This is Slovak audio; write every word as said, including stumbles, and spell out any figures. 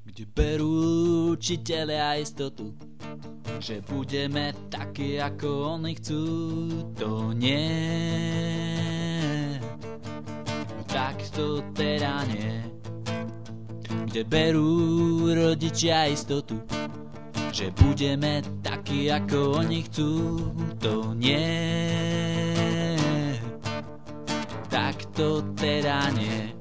kde berú učitelia istotu, že budeme takí, ako oni chcú. To nie, tak to teda nie. Kde berú rodičia istotu, že budeme takí, ako oni chcú. To nie, tak to teda nie.